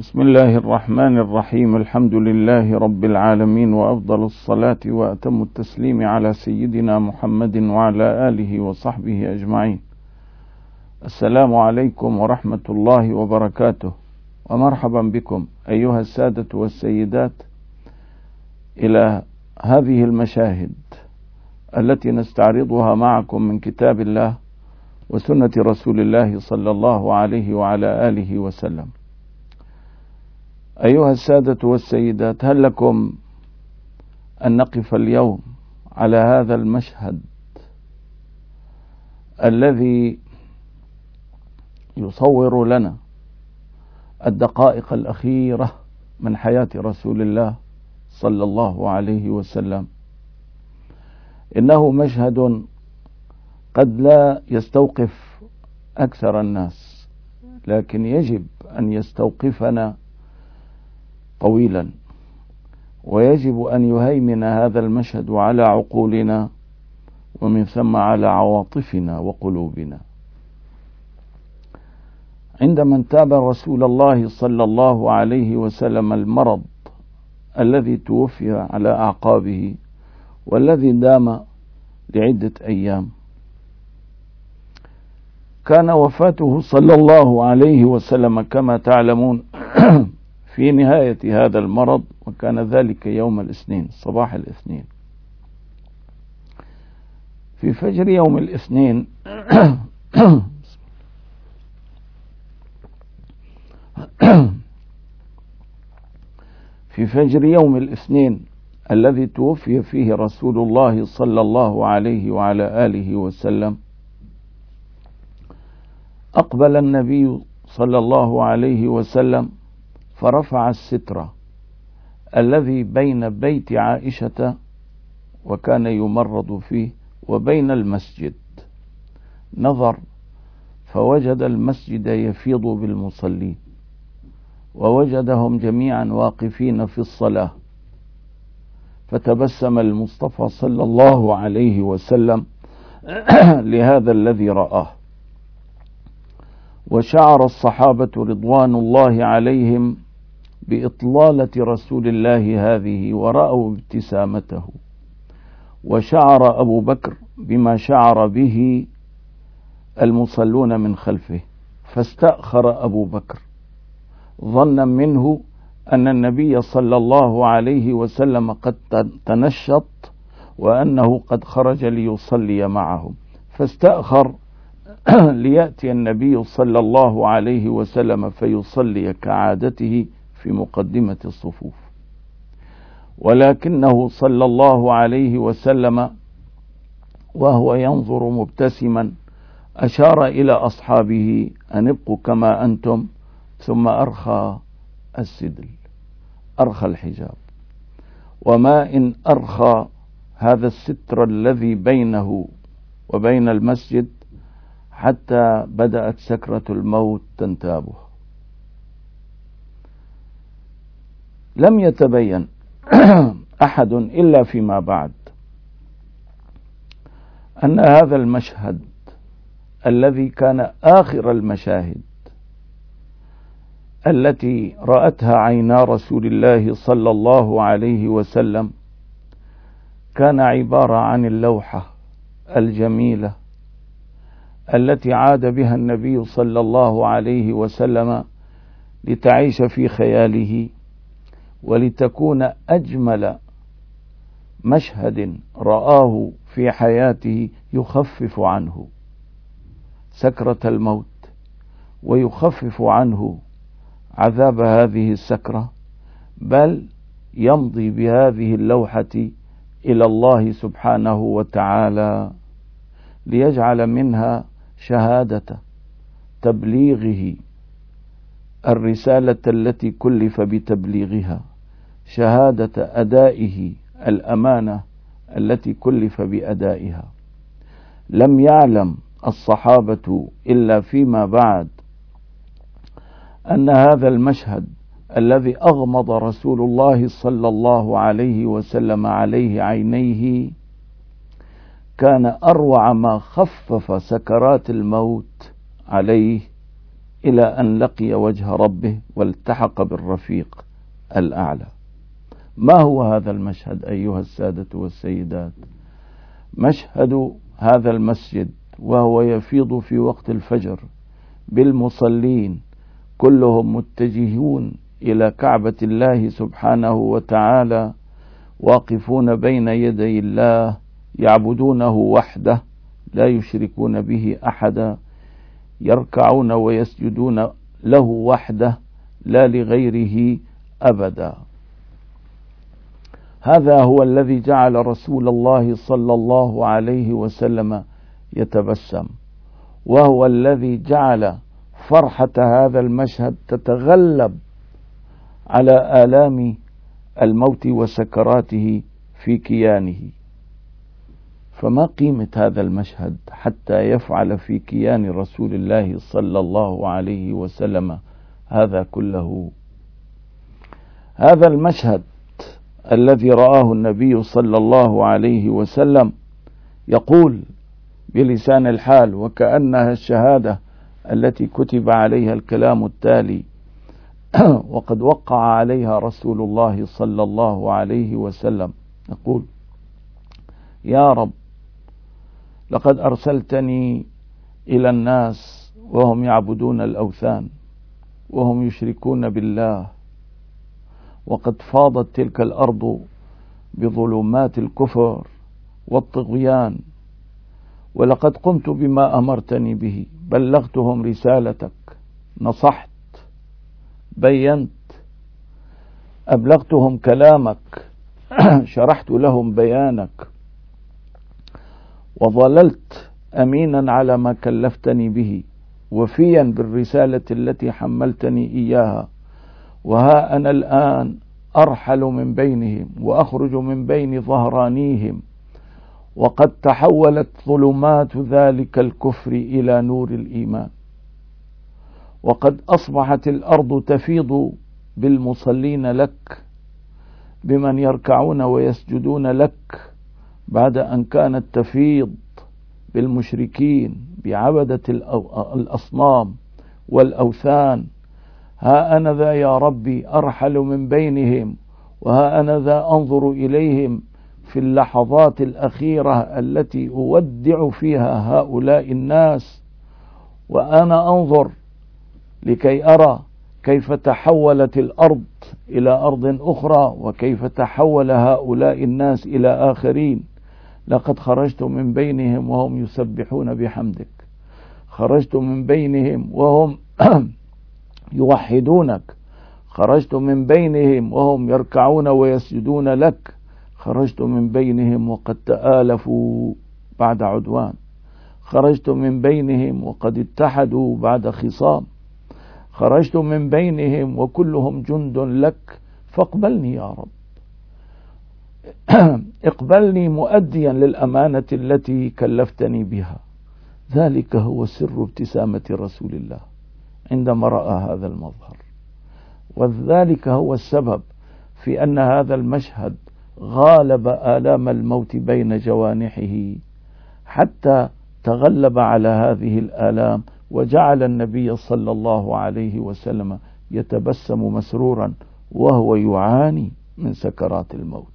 بسم الله الرحمن الرحيم. الحمد لله رب العالمين، وأفضل الصلاة وأتم التسليم على سيدنا محمد وعلى آله وصحبه أجمعين. السلام عليكم ورحمة الله وبركاته، ومرحبا بكم أيها السادة والسيدات إلى هذه المشاهد التي نستعرضها معكم من كتاب الله وسنة رسول الله صلى الله عليه وعلى آله وسلم. أيها السادة والسيدات، هل لكم أن نقف اليوم على هذا المشهد الذي يصور لنا الدقائق الأخيرة من حياة رسول الله صلى الله عليه وسلم؟ إنه مشهد قد لا يستوقف أكثر الناس، لكن يجب أن يستوقفنا طويلا، ويجب أن يهيمن هذا المشهد على عقولنا ومن ثم على عواطفنا وقلوبنا. عندما انتاب رسول الله صلى الله عليه وسلم المرض الذي توفي على أعقابه والذي دام لعدة أيام، كان وفاته صلى الله عليه وسلم كما تعلمون في نهاية هذا المرض، وكان ذلك يوم الاثنين، صباح الاثنين. في فجر يوم الاثنين في فجر يوم الاثنين الذي توفي فيه رسول الله صلى الله عليه وعلى آله وسلم، أقبل النبي صلى الله عليه وسلم فرفع الستر الذي بين بيت عائشة وكان يمرض فيه وبين المسجد، نظر فوجد المسجد يفيض بالمصلين، ووجدهم جميعا واقفين في الصلاة، فتبسم المصطفى صلى الله عليه وسلم لهذا الذي رآه، وشعر الصحابة رضوان الله عليهم بإطلالة رسول الله هذه، ورأوا ابتسامته، وشعر أبو بكر بما شعر به المصلون من خلفه، فاستأخر أبو بكر ظنا منه أن النبي صلى الله عليه وسلم قد تنشط وأنه قد خرج ليصلي معهم، فاستأخر ليأتي النبي صلى الله عليه وسلم فيصلي كعادته في مقدمة الصفوف. ولكنه صلى الله عليه وسلم وهو ينظر مبتسما أشار إلى أصحابه أن ابقوا كما أنتم، ثم أرخى السدل، أرخى الحجاب، وما إن أرخى هذا الستر الذي بينه وبين المسجد حتى بدأت سكرة الموت تنتابه. لم يتبين أحد إلا فيما بعد أن هذا المشهد الذي كان آخر المشاهد التي رأتها عينا رسول الله صلى الله عليه وسلم كان عبارة عن اللوحة الجميلة التي عاد بها النبي صلى الله عليه وسلم لتعيش في خياله، ولتكون أجمل مشهد رآه في حياته، يخفف عنه سكرة الموت ويخفف عنه عذاب هذه السكرة، بل يمضي بهذه اللوحة إلى الله سبحانه وتعالى ليجعل منها شهادة تبليغه الرسالة التي كلف بتبليغها، شهادة أدائه الأمانة التي كلف بأدائها. لم يعلم الصحابة إلا فيما بعد أن هذا المشهد الذي أغمض رسول الله صلى الله عليه وسلم عليه عينيه كان أروع ما خفف سكرات الموت عليه إلى أن لقي وجه ربه والتحق بالرفيق الأعلى. ما هو هذا المشهد أيها السادة والسيدات؟ مشهد هذا المسجد وهو يفيض في وقت الفجر بالمصلين كلهم متجهون إلى كعبة الله سبحانه وتعالى، واقفون بين يدي الله يعبدونه وحده لا يشركون به أحدا، يركعون ويسجدون له وحده لا لغيره أبدا. هذا هو الذي جعل رسول الله صلى الله عليه وسلم يتبسم، وهو الذي جعل فرحة هذا المشهد تتغلب على آلام الموت وسكراته في كيانه. فما قيمة هذا المشهد حتى يفعل في كيان رسول الله صلى الله عليه وسلم هذا كله؟ هذا المشهد الذي رآه النبي صلى الله عليه وسلم يقول بلسان الحال وكأنها الشهادة التي كتب عليها الكلام التالي وقد وقع عليها رسول الله صلى الله عليه وسلم، يقول: يا رب، لقد أرسلتني إلى الناس وهم يعبدون الأوثان وهم يشركون بالله، وقد فاضت تلك الأرض بظلمات الكفر والطغيان، ولقد قمت بما أمرتني به، بلغتهم رسالتك، نصحت، بينت، أبلغتهم كلامك، شرحت لهم بيانك، وظللت أمينا على ما كلفتني به وفيا بالرسالة التي حملتني إياها، وها أنا الآن أرحل من بينهم وأخرج من بين ظهرانيهم، وقد تحولت ظلمات ذلك الكفر إلى نور الإيمان، وقد أصبحت الأرض تفيض بالمصلين لك، بمن يركعون ويسجدون لك، بعد أن كانت تفيض بالمشركين بعبدة الأصنام والأوثان. ها أنا ذا يا ربي أرحل من بينهم، وها أنا ذا أنظر إليهم في اللحظات الأخيرة التي أودع فيها هؤلاء الناس، وأنا أنظر لكي أرى كيف تحولت الأرض إلى أرض أخرى، وكيف تحول هؤلاء الناس إلى آخرين. لقد خرجت من بينهم وهم يسبحون بحمدك، خرجت من بينهم وهم يوحدونك، خرجت من بينهم وهم يركعون ويسجدون لك، خرجت من بينهم وقد تآلفوا بعد عدوان، خرجت من بينهم وقد اتحدوا بعد خصام، خرجت من بينهم وكلهم جند لك، فاقبلني يا رب، اقبلني مؤديا للأمانة التي كلفتني بها. ذلك هو سر ابتسامة رسول الله عندما رأى هذا المظهر، وذلك هو السبب في أن هذا المشهد غالب آلام الموت بين جوانحه حتى تغلب على هذه الآلام، وجعل النبي صلى الله عليه وسلم يتبسم مسرورا وهو يعاني من سكرات الموت.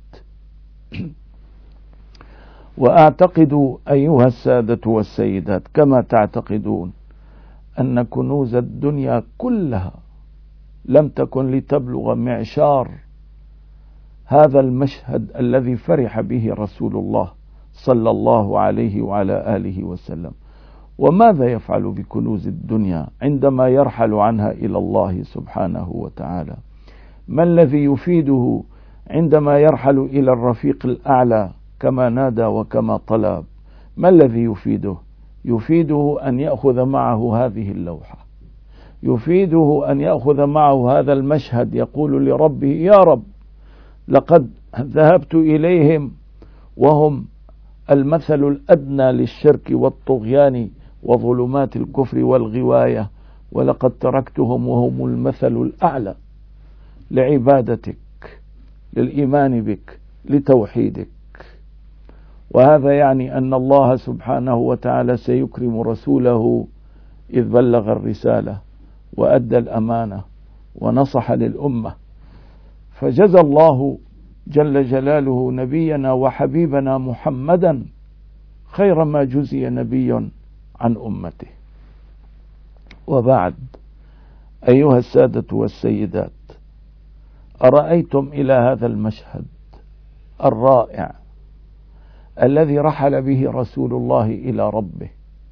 وأعتقد أيها السادة والسيدات كما تعتقدون أن كنوز الدنيا كلها لم تكن لتبلغ معشار هذا المشهد الذي فرح به رسول الله صلى الله عليه وعلى آله وسلم. وماذا يفعل بكنوز الدنيا عندما يرحل عنها إلى الله سبحانه وتعالى؟ ما الذي يفيده عندما يرحل إلى الرفيق الأعلى كما نادى وكما طلب؟ ما الذي يفيده؟ يفيده أن يأخذ معه هذه اللوحة، يفيده أن يأخذ معه هذا المشهد، يقول لربه: يا رب، لقد ذهبت إليهم وهم المثل الأدنى للشرك والطغيان وظلمات الكفر والغواية، ولقد تركتهم وهم المثل الأعلى لعبادتك، للإيمان بك، لتوحيدك. وهذا يعني أن الله سبحانه وتعالى سيكرم رسوله إذ بلغ الرسالة، وأدى الأمانة ونصح للأمة، فجزى الله جل جلاله نبينا وحبيبنا محمدا خير ما جزي نبي عن أمته. وبعد، أيها السادة والسيدات، أرأيتم إلى هذا المشهد الرائع الذي رحل به رسول الله إلى ربه،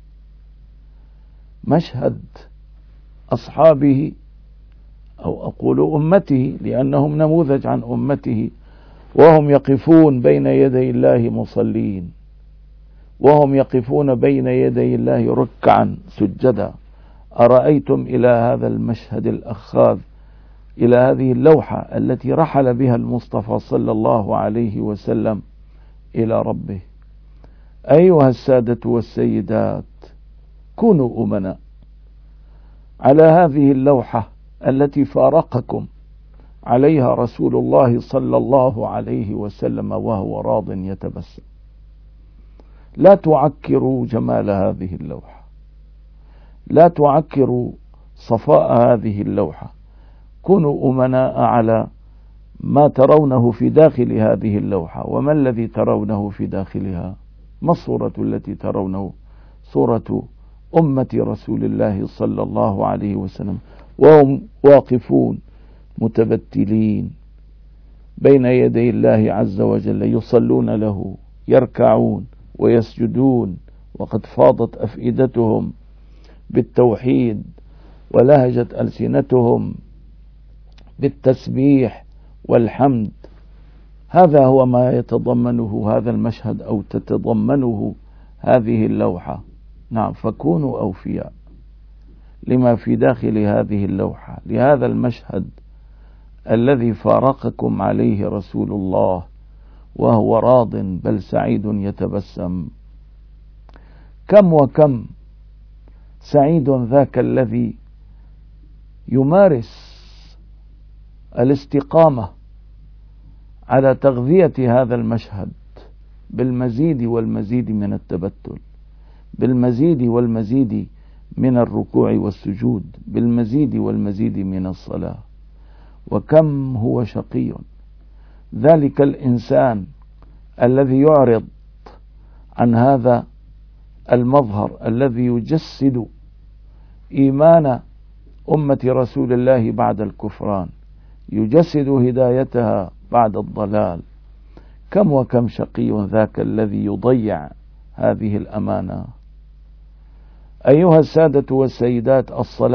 مشهد أصحابه أو أقول أمته لأنهم نموذج عن أمته، وهم يقفون بين يدي الله مصلين، وهم يقفون بين يدي الله ركعا سجدا. أرأيتم إلى هذا المشهد الأخاذ، إلى هذه اللوحة التي رحل بها المصطفى صلى الله عليه وسلم إلى ربه. أيها السادة والسيدات، كونوا أمنا على هذه اللوحة التي فارقكم عليها رسول الله صلى الله عليه وسلم وهو راض يتبسم. لا تعكروا جمال هذه اللوحة، لا تعكروا صفاء هذه اللوحة. كونوا أمناء على ما ترونه في داخل هذه اللوحة. وما الذي ترونه في داخلها؟ ما الصورة التي ترونه؟ صورة أمة رسول الله صلى الله عليه وسلم، وهم واقفون متبتلين بين يدي الله عز وجل، يصلون له، يركعون ويسجدون، وقد فاضت أفئدتهم بالتوحيد، ولهجت ألسنتهم بالتسبيح والحمد. هذا هو ما يتضمنه هذا المشهد أو تتضمنه هذه اللوحة. نعم، فكونوا أوفياء لما في داخل هذه اللوحة، لهذا المشهد الذي فارقكم عليه رسول الله وهو راض بل سعيد يتبسم. كم وكم سعيد ذاك الذي يمارس الاستقامة على تغذية هذا المشهد بالمزيد والمزيد من التبتل، بالمزيد والمزيد من الركوع والسجود، بالمزيد والمزيد من الصلاة. وكم هو شقي ذلك الإنسان الذي يعرض عن هذا المظهر الذي يجسد إيمان أمة رسول الله بعد الكفران، يجسد هدايتها بعد الضلال. كم وكم شقي ذاك الذي يضيع هذه الأمانة. أيها السادة والسيدات،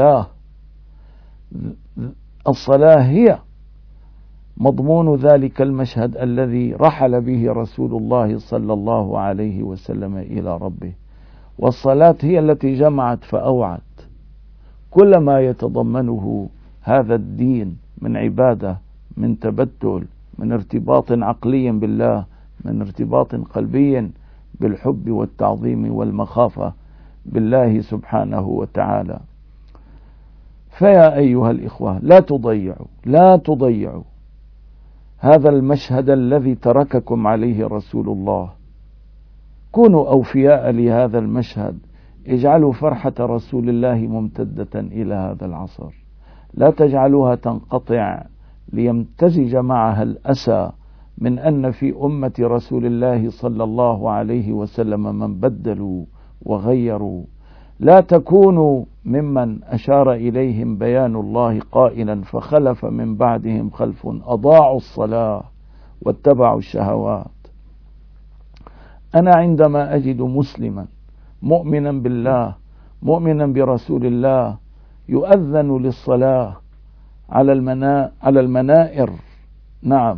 الصلاة هي مضمون ذلك المشهد الذي رحل به رسول الله صلى الله عليه وسلم إلى ربه. والصلاة هي التي جمعت فأوعت كل ما يتضمنه هذا الدين من عبادة، من تبتل، من ارتباط عقلي بالله، من ارتباط قلبي بالحب والتعظيم والمخافة بالله سبحانه وتعالى. فيا أيها الإخوة، لا تضيعوا هذا المشهد الذي ترككم عليه رسول الله. كونوا أوفياء لهذا المشهد، اجعلوا فرحة رسول الله ممتدة إلى هذا العصر، لا تجعلوها تنقطع ليمتزج معها الأسى من أن في أمة رسول الله صلى الله عليه وسلم من بدلوا وغيروا. لا تكونوا ممن أشار إليهم بيان الله قائلا: فخلف من بعدهم خلف أضاعوا الصلاة واتبعوا الشهوات. أنا عندما أجد مسلما مؤمنا بالله مؤمنا برسول الله يؤذن للصلاة على المنائر، نعم،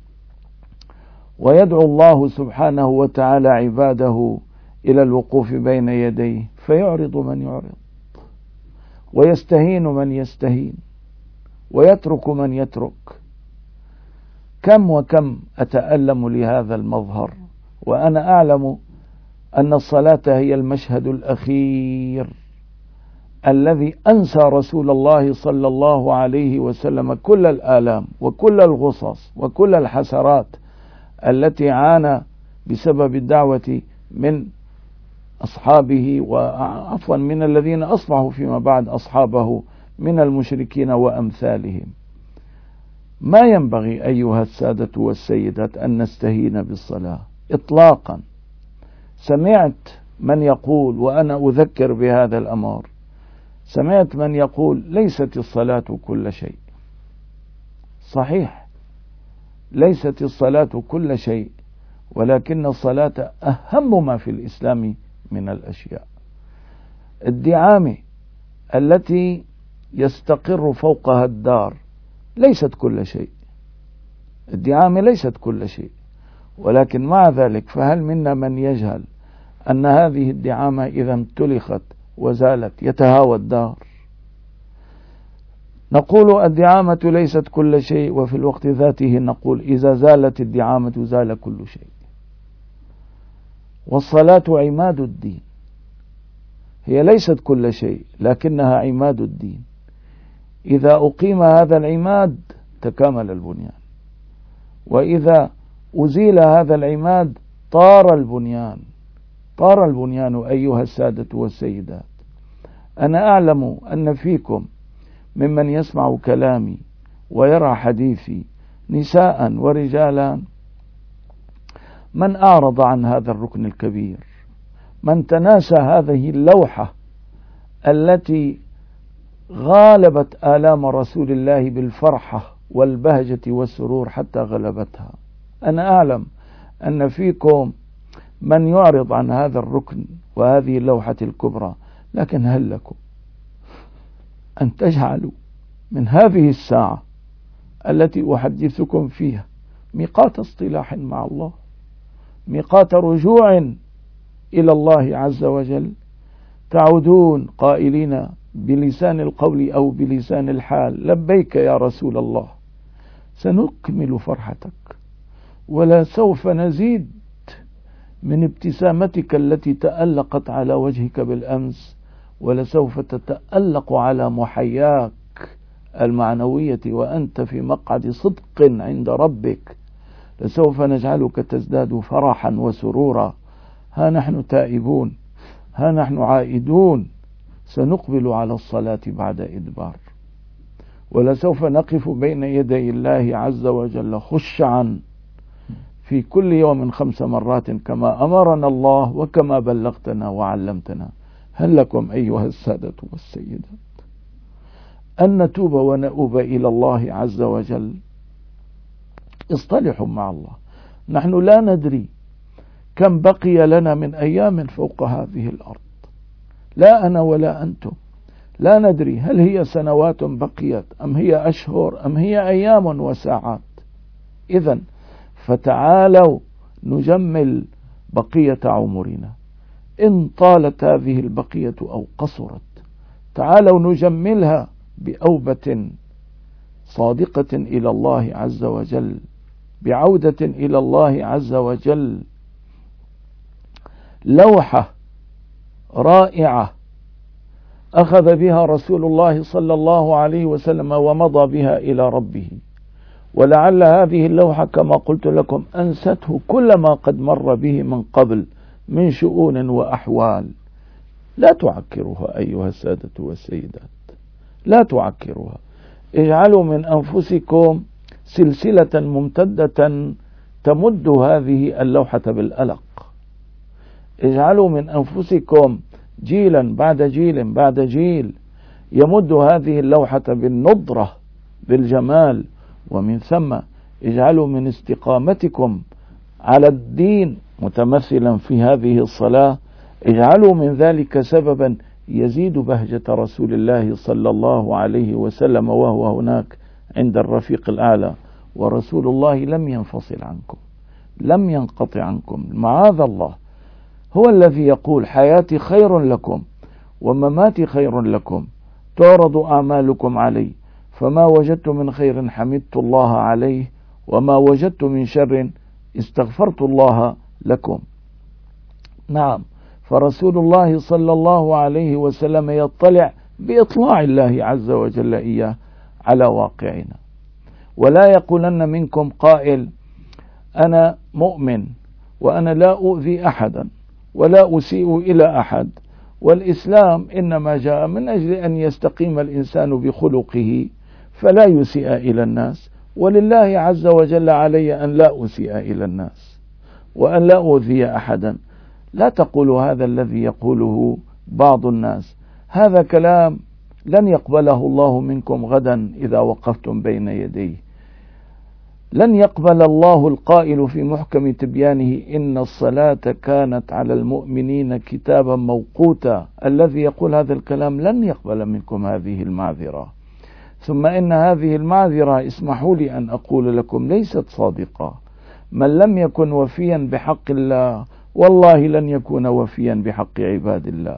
ويدعو الله سبحانه وتعالى عباده إلى الوقوف بين يديه، فيعرض من يعرض، ويستهين من يستهين، ويترك من يترك. كم وكم أتألم لهذا المظهر، وأنا أعلم أن الصلاة هي المشهد الأخير الذي أنسى رسول الله صلى الله عليه وسلم كل الآلام وكل الغصص وكل الحسرات التي عانى بسبب الدعوة من أصحابه، وعفوا من الذين أصبحوا فيما بعد أصحابه من المشركين وأمثالهم. ما ينبغي أيها السادة والسيدات أن نستهين بالصلاة إطلاقا. سمعت من يقول، وأنا أذكر بهذا الأمر، سمعت من يقول ليست الصلاة كل شيء. صحيح، ليست الصلاة كل شيء، ولكن الصلاة أهم ما في الإسلام من الأشياء. الدعامة التي يستقر فوقها الدار ليست كل شيء، الدعامة ليست كل شيء، ولكن مع ذلك فهل منا من يجهل أن هذه الدعامة إذا امتلخت وزالت يتهاوى الدار؟ نقول الدعامة ليست كل شيء، وفي الوقت ذاته نقول إذا زالت الدعامة زال كل شيء. والصلاة عماد الدين، هي ليست كل شيء لكنها عماد الدين. إذا أقيم هذا العماد تكامل البنيان، وإذا أزيل هذا العماد طار البنيان، طار البنيان أيها السادة والسيدات. أنا أعلم أن فيكم ممن يسمع كلامي ويرى حديثي نساء ورجالا من أعرض عن هذا الركن الكبير، من تناسى هذه اللوحة التي غالبت آلام رسول الله بالفرحة والبهجة والسرور حتى غلبتها. أنا أعلم أن فيكم من يعرض عن هذا الركن وهذه اللوحة الكبرى، لكن هل لكم أن تجعلوا من هذه الساعة التي أحدثكم فيها ميقات اصطلاح مع الله، ميقات رجوع إلى الله عز وجل، تعودون قائلين بلسان القول أو بلسان الحال لبيك يا رسول الله، سنكمل فرحتك ولا سوف نزيد من ابتسامتك التي تألقت على وجهك بالأمس، ولسوف تتألق على محياك المعنوية وأنت في مقعد صدق عند ربك، لسوف نجعلك تزداد فرحا وسرورا. ها نحن تائبون، ها نحن عائدون، سنقبل على الصلاة بعد إدبار، ولسوف نقف بين يدي الله عز وجل خشعا في كل يوم 5 مرات كما أمرنا الله وكما بلغتنا وعلمتنا. هل لكم أيها السادة والسيدات أن نتوب ونؤوب إلى الله عز وجل؟ اصطلحوا مع الله. نحن لا ندري كم بقي لنا من أيام فوق هذه الأرض، لا أنا ولا أنتم، لا ندري هل هي سنوات بقيت أم هي أشهر أم هي أيام وساعات. إذن فتعالوا نجمل بقية عمرنا، إن طالت هذه البقية أو قصرت، تعالوا نجملها بأوبة صادقة إلى الله عز وجل، بعودة إلى الله عز وجل. لوحة رائعة أخذ بها رسول الله صلى الله عليه وسلم ومضى بها إلى ربه، ولعل هذه اللوحة كما قلت لكم أنسته كل ما قد مر به من قبل من شؤون وأحوال. لا تعكرها أيها السادة والسيدات، لا تعكرها. اجعلوا من أنفسكم سلسلة ممتدة تمد هذه اللوحة بالألق، اجعلوا من أنفسكم جيلا بعد جيل بعد جيل يمد هذه اللوحة بالنضرة بالجمال، ومن ثم اجعلوا من استقامتكم على الدين متمثلا في هذه الصلاة، اجعلوا من ذلك سببا يزيد بهجة رسول الله صلى الله عليه وسلم وهو هناك عند الرفيق الأعلى، ورسول الله لم ينفصل عنكم، لم ينقطع عنكم، معاذ الله. هو الذي يقول حياتي خير لكم ومماتي خير لكم، تعرض أعمالكم علي، فما وجدت من خير حمدت الله عليه، وما وجدت من شر استغفرت الله لكم. نعم، فرسول الله صلى الله عليه وسلم يطلع بإطلاع الله عز وجل إياه على واقعنا. ولا يقولن منكم قائل أنا مؤمن وأنا لا أؤذي أحدا ولا أسيء إلى أحد والإسلام إنما جاء من أجل أن يستقيم الإنسان بخلقه فلا يسيء إلى الناس، ولله عز وجل علي أن لا أسيء إلى الناس وأن لا أؤذي أحدا. لا تقولوا هذا الذي يقوله بعض الناس، هذا كلام لن يقبله الله منكم غدا إذا وقفتم بين يديه. لن يقبل الله القائل في محكم تبيانه إن الصلاة كانت على المؤمنين كتابا موقوتا، الذي يقول هذا الكلام لن يقبل منكم هذه المعذرة. ثم إن هذه المعذرة اسمحوا لي أن أقول لكم ليست صادقة. من لم يكن وفيا بحق الله والله لن يكون وفيا بحق عباد الله.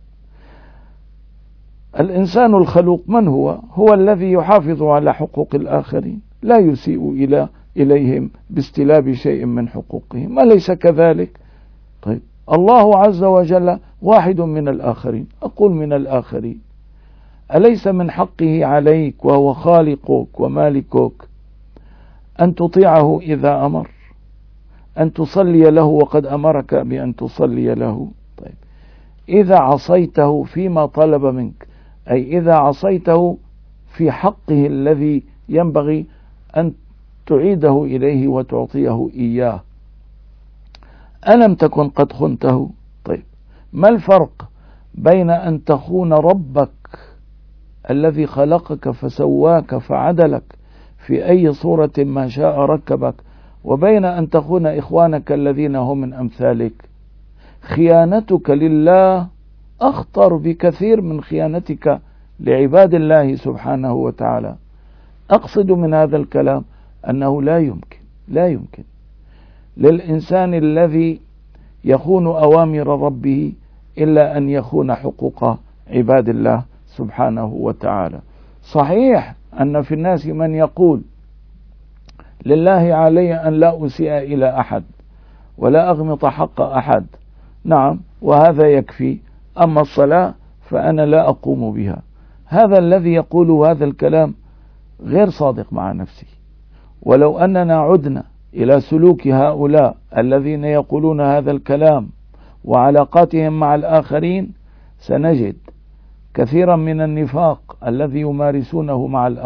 الإنسان الخلوق من هو؟ هو الذي يحافظ على حقوق الآخرين، لا يسيء إليهم باستلاب شيء من حقوقهم، أليس كذلك؟ طيب الله عز وجل واحد من الآخرين، أقول من الآخرين، أليس من حقه عليك وهو خالقك ومالكك أن تطيعه إذا أمر، أن تصلي له وقد أمرك بأن تصلي له؟ طيب إذا عصيته فيما طلب منك، أي إذا عصيته في حقه الذي ينبغي أن تعيده إليه وتعطيه إياه، ألم تكن قد خنته؟ طيب ما الفرق بين أن تخون ربك الذي خلقك فسواك فعدلك في أي صورة ما شاء ركبك، وبين أن تخون إخوانك الذين هم من أمثالك؟ خيانتك لله أخطر بكثير من خيانتك لعباد الله سبحانه وتعالى. أقصد من هذا الكلام أنه لا يمكن للإنسان الذي يخون أوامر ربه إلا أن يخون حقوق عباد الله سبحانه وتعالى. صحيح أن في الناس من يقول لله علي أن لا أسيء إلى أحد ولا أغمط حق أحد، نعم، وهذا يكفي، أما الصلاة فأنا لا أقوم بها. هذا الذي يقول هذا الكلام غير صادق مع نفسه. ولو أننا عدنا إلى سلوك هؤلاء الذين يقولون هذا الكلام وعلاقاتهم مع الآخرين سنجد كثيرا من النفاق الذي يمارسونه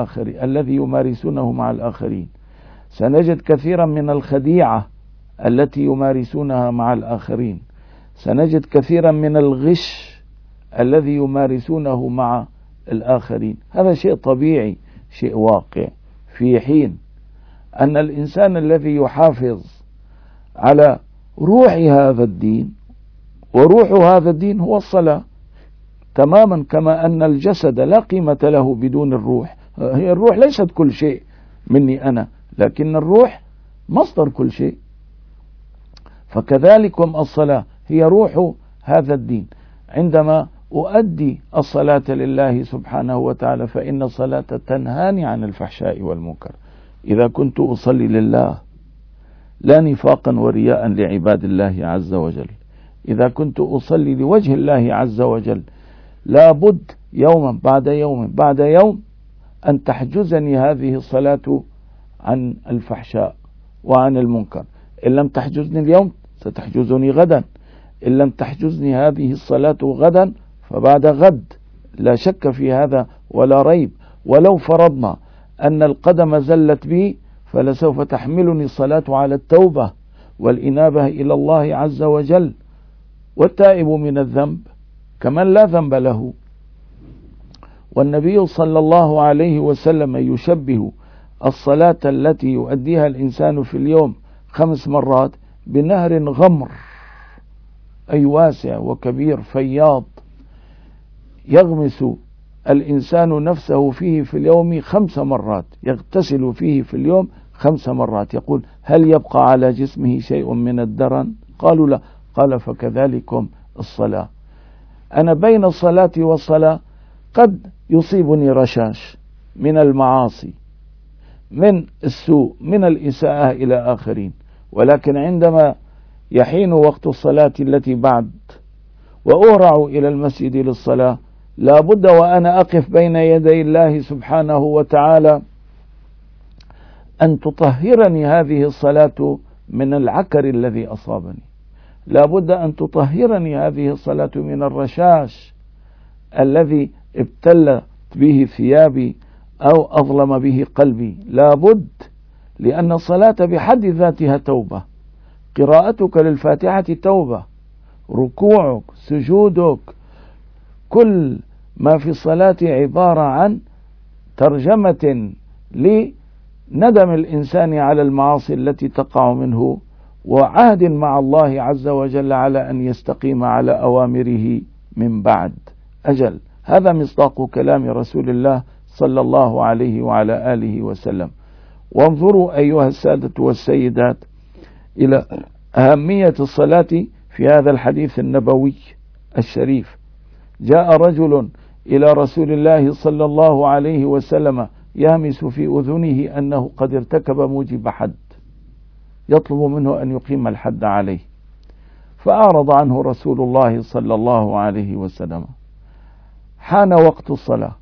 مع الآخرين، سنجد كثيرا من الخديعة التي يمارسونها مع الآخرين، سنجد كثيرا من الغش الذي يمارسونه مع الآخرين. هذا شيء طبيعي، شيء واقع، في حين أن الإنسان الذي يحافظ على روح هذا الدين، وروح هذا الدين هو الصلاة، تماما كما أن الجسد لا قيمة له بدون الروح. هي الروح ليست كل شيء مني أنا، لكن الروح مصدر كل شيء، فكذلكم الصلاة هي روح هذا الدين. عندما أؤدي الصلاة لله سبحانه وتعالى فإن الصلاة تنهاني عن الفحشاء والمنكر. إذا كنت أصلي لله لا نفاقا ورياء لعباد الله عز وجل، إذا كنت أصلي لوجه الله عز وجل، لابد يوما بعد يوم بعد يوم أن تحجزني هذه الصلاة عن الفحشاء وعن المنكر. إن لم تحجزني اليوم ستحجزني غدا، إن لم تحجزني هذه الصلاة غدا فبعد غد، لا شك في هذا ولا ريب. ولو فرضنا أن القدم زلت بي فلسوف تحملني الصلاة على التوبة والإنابة إلى الله عز وجل، والتائب من الذنب كمن لا ذنب له. والنبي صلى الله عليه وسلم يشبه الصلاة التي يؤديها الإنسان في اليوم 5 مرات بنهر غمر، أي واسع وكبير فياض، يغمس الإنسان نفسه فيه في اليوم 5 مرات، يغتسل فيه في اليوم 5 مرات. يقول هل يبقى على جسمه شيء من الدرن؟ قالوا لا. قال فكذلكم الصلاة. أنا بين الصلاة والصلاة قد يصيبني رشاش من المعاصي، من السوء، من الإساءة إلى آخرين، ولكن عندما يحين وقت الصلاة التي بعد وأهرع إلى المسجد للصلاة لا بد وأنا أقف بين يدي الله سبحانه وتعالى أن تطهرني هذه الصلاة من العكر الذي أصابني، لا بد أن تطهرني هذه الصلاة من الرشاش الذي ابتلت به ثيابي أو أظلم به قلبي. لا بد، لأن الصلاة بحد ذاتها توبة. قراءتك للفاتحة توبة، ركوعك، سجودك، كل ما في الصلاة عبارة عن ترجمة لندم الإنسان على المعاصي التي تقع منه، وعهد مع الله عز وجل على أن يستقيم على أوامره من بعد. أجل، هذا مصداق كلام رسول الله صلى الله عليه وعلى آله وسلم. وانظروا أيها السادة والسيدات إلى أهمية الصلاة في هذا الحديث النبوي الشريف. جاء رجل إلى رسول الله صلى الله عليه وسلم يهمس في أذنه أنه قد ارتكب موجب حد، يطلب منه أن يقيم الحد عليه، فأعرض عنه رسول الله صلى الله عليه وسلم. حان وقت الصلاة،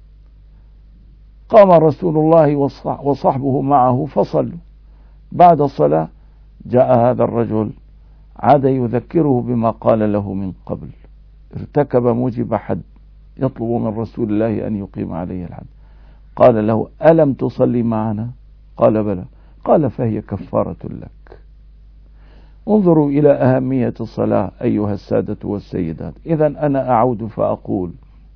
قام رسول الله وصحبه معه فصلوا. بعد الصلاة جاء هذا الرجل، عاد يذكره بما قال له من قبل، ارتكب موجب حد، يطلب من رسول الله أن يقيم عليه الحد. قال له: ألم تصلي معنا؟ قال: بلى. قال: فهي كفارة لك. انظروا إلى أهمية الصلاة أيها السادة والسيدات. إذن أنا أعود فأقول: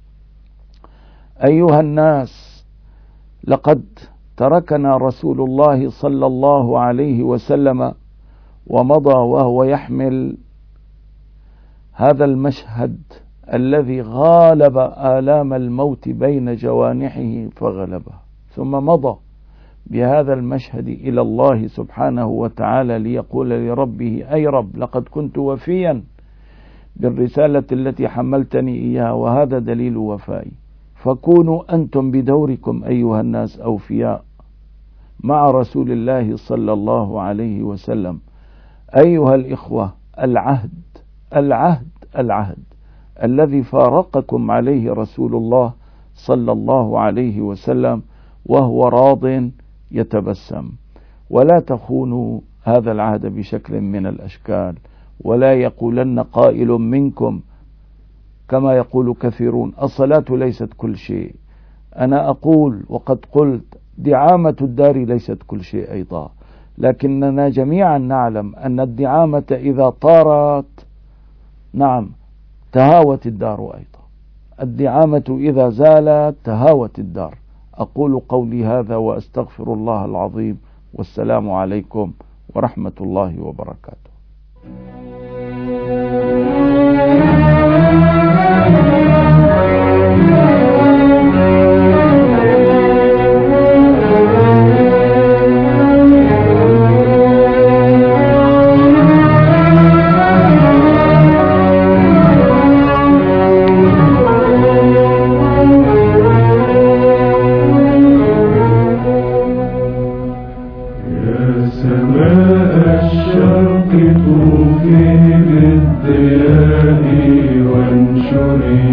أيها الناس، لقد تركنا رسول الله صلى الله عليه وسلم ومضى وهو يحمل هذا المشهد الذي غالب آلام الموت بين جوانحه فغلبه، ثم مضى بهذا المشهد إلى الله سبحانه وتعالى ليقول لربه: أي رب، لقد كنت وفيا بالرسالة التي حملتني إياها، وهذا دليل وفائي. فكونوا أنتم بدوركم أيها الناس أوفياء مع رسول الله صلى الله عليه وسلم. أيها الإخوة، العهد الذي فارقكم عليه رسول الله صلى الله عليه وسلم وهو راض يتبسم. ولا تخونوا هذا العهد بشكل من الأشكال، ولا يقولن قائل منكم كما يقول كثيرون: الصلاة ليست كل شيء. أنا أقول وقد قلت: دعامة الدار ليست كل شيء أيضا، لكننا جميعا نعلم أن الدعامة إذا طارت، نعم، تهاوت الدار أيضا. الدعامة إذا زالت تهاوت الدار. أقول قولي هذا وأستغفر الله العظيم، والسلام عليكم ورحمة الله وبركاته.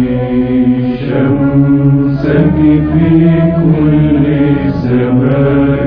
شمسك في كل زمان.